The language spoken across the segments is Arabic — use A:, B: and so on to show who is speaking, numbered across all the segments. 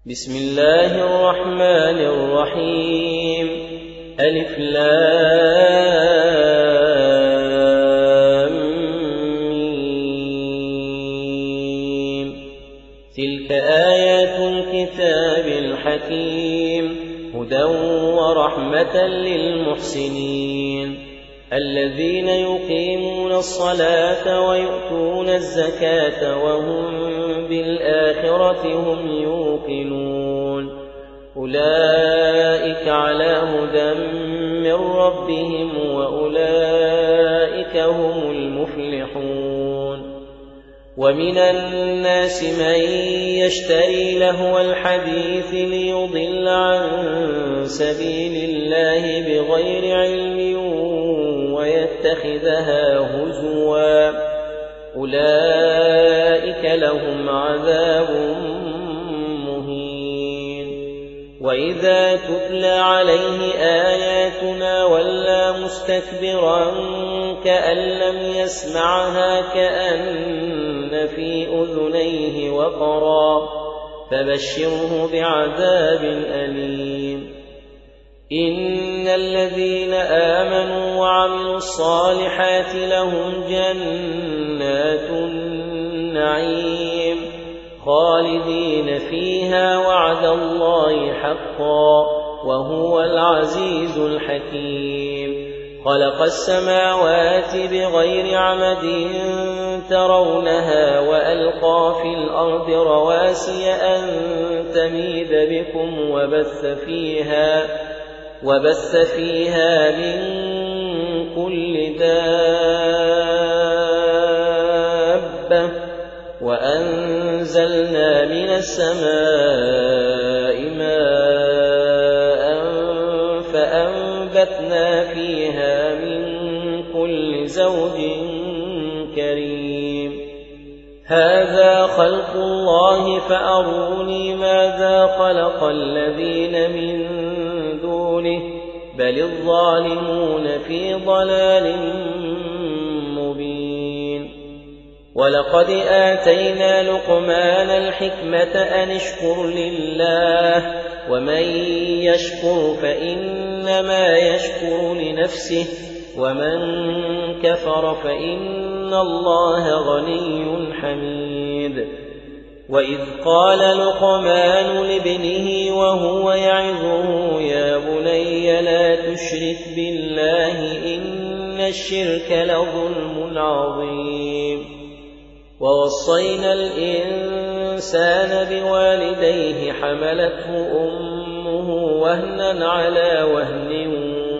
A: بسم الله الرحمن الرحيم. ألف لام ميم. تلك آيات الكتاب الحكيم هدى ورحمة للمحسنين الذين يقيمون الصلاة ويؤتون الزكاة وهم بالآخرة هم يوقنون أولئك على هدى من ربهم وأولئك هم المفلحون. ومن الناس من يشتري لهو الحديث ليضل عن سبيل الله بغير علم ويتخذها هزوا أولئك لهم عذاب مهين. وإذا تتلى عليه آياتنا ولى مستكبرا كأن لم يسمعها كأن في أذنيه وقرا فبشره بعذاب أليم. إن الذين آمنوا وعملوا الصالحات لهم جنات النعيم خالدين فيها وعد الله حقا وهو العزيز الحكيم. خلق السماوات بغير عمد ترونها وألقى في الأرض رواسي أن تميد بكم وبث فيها من كل دابة وأنزلنا من السماء ماء فأنبتنا فيها من كل زوج كريم. هذا خلق الله فأروني ماذا خلق الذين من دونه بل الظالمون في ضلال مبين. ولقد آتينا لقمان الحكمة أن اشكر لله ومن يشكر فإنما يشكر لنفسه ومن كفر فإن الله غني حميد. وإذ قال لقمان لابنه وهو يعظه يا بني لا تشرك بالله إن الشرك لظلم عظيم. ووصينا الإنسان بوالديه حملته أمه وهنا على وهن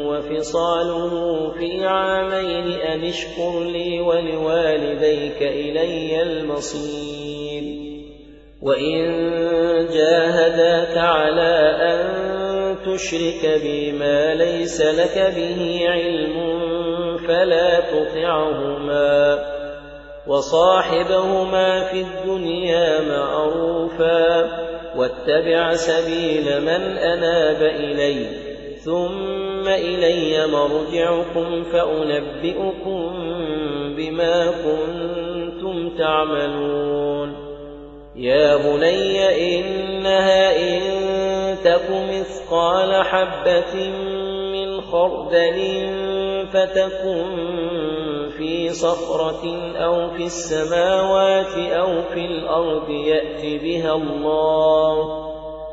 A: وفصاله في عامين أن اشكر لي ولوالديك إلي المصير. وإن جاهداك على أن تشرك بي ما ليس لك به علم فلا تطعهما وصاحبهما في الدنيا معروفا واتبع سبيل من أناب إلي ثم إلي مرجعكم فأنبئكم بما كنتم تعملون. يا بني إنها إن تك مثقال حبة من خردل فتكن في صخرة أو في السماوات أو في الأرض يأت بها الله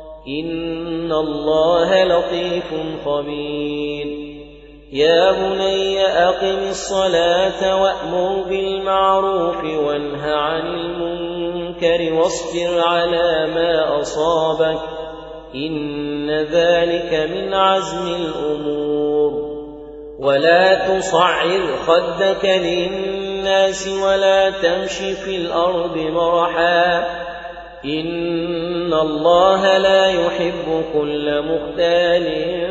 A: إن الله لطيف خبير. يا بني أقم الصلاة وأمر بالمعروف وانه عن المنكر واصبر على ما أصابك إن ذلك من عزم الأمور. ولا تصعر خدك للناس ولا تمش في الأرض مرحا إن الله لا يحب كل مختال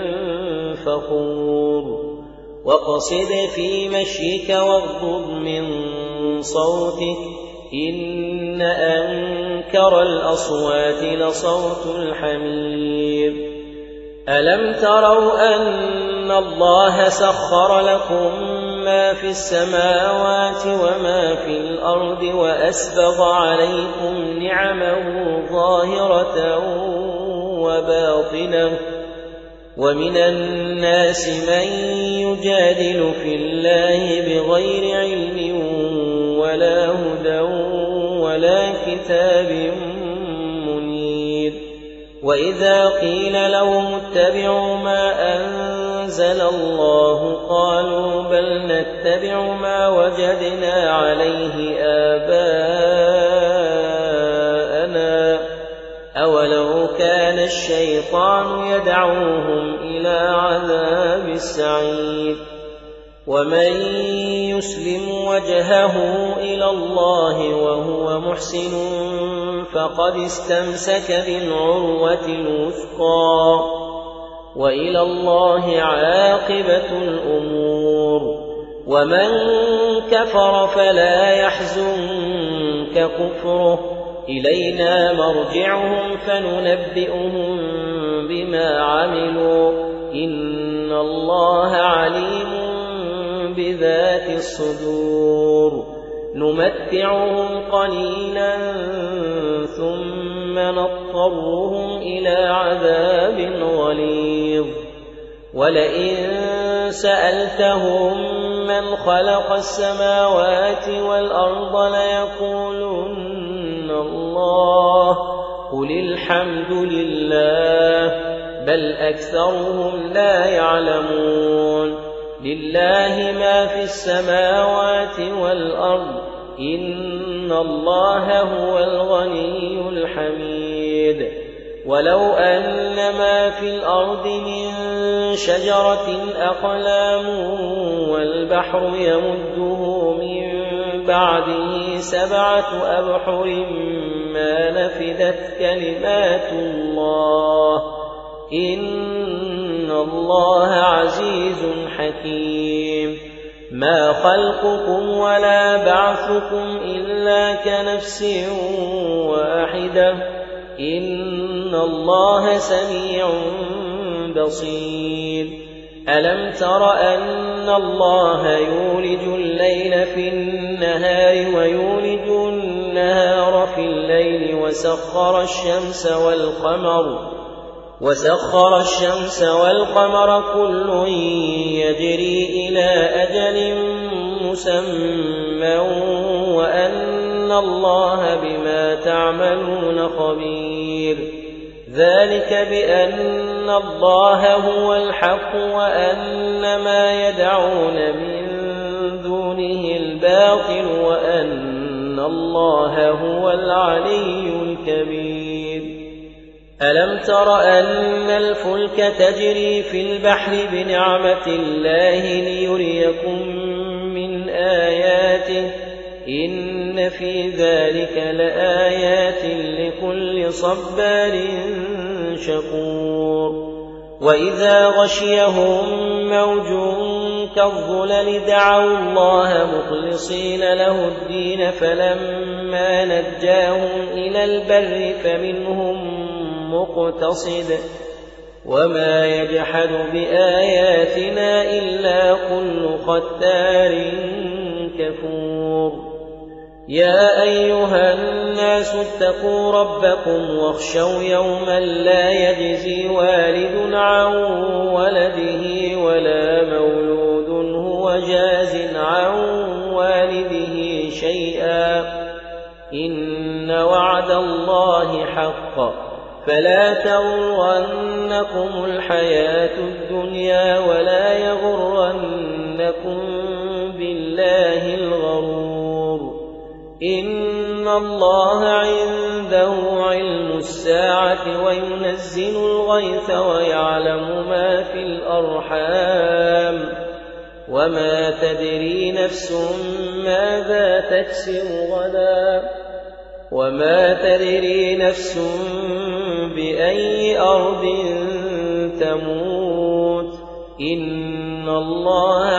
A: فخور. وقصد في مشيك واغضض من صوتك إن أنكر الأصوات لصوت الحمير. ألم تروا أن الله سخر لكم ما في السماوات وما في الأرض وأسبغ عليكم نعمه ظاهرة وباطنة ومن الناس من يجادل في الله بغير علم ولا هدى ولا كتاب منير وإذا قيل لهم اتبعوا ما أنزل الله قالوا بل نتبع ما وجدنا عليه آباءنا أولو كان الشيطان يدعوهم إلى عذاب السعير ومن يسلم وجهه إلى الله وهو محسن فقد استمسك بالعروة الوثقى وإلى الله عاقبة الأمور ومن كفر فلا يحزنك كفره إلينا مرجعهم فننبئهم بما عملوا إن الله عليم بذات الصدور نمتعهم قليلا ثم نضطرهم إلى عذاب غليظ ولئن سألتهم من خلق السماوات والأرض ليقولن الله قل الحمد لله بل أكثرهم لا يعلمون لله ما في السماوات والأرض إن الله هو الغني الحميد ولو أن ما في الأرض من شجرة أقلام والبحر يمده من بعده 7 أبحر ما نفدت كلمات الله إن الله عزيز حكيم ما خلقكم ولا بعثكم إلا كنفس واحدة إن الله سميع بصير ألم تر أن الله يولج الليل في النهار ويولج النهار في الليل وسخر الشمس والقمر كل يجري إلى أجل مسمى وأن الله بما تعملون خبير ذلك بأن الله هو الحق وأن ما يدعون من دونه الباطل وأن الله هو العلي الكبير ألم تر أن الفلك تجري في البحر بنعمة الله ليريكم من آياته إن في ذلك لآيات لكل صبار شكور وإذا غشيهم موج كالظلل دعوا الله مخلصين له الدين فلما نجاهم إلى البر فمنهم مقتصد وما يجحد بآياتنا إلا كل ختار كفور يا أيها الناس اتقوا ربكم واخشوا يوما لا يجزي والد عن ولده ولا مولود هو جاز عن والده شيئا إن وعد الله حق فلا تغرنكم الحياة الدنيا ولا يغرنكم بالله الغرور إن الله عنده علم الساعة وينزل الغيث ويعلم ما في الأرحام وما تدري نفس ماذا تكسب غدا وما تدري نفس بأي أرض تموت إن الله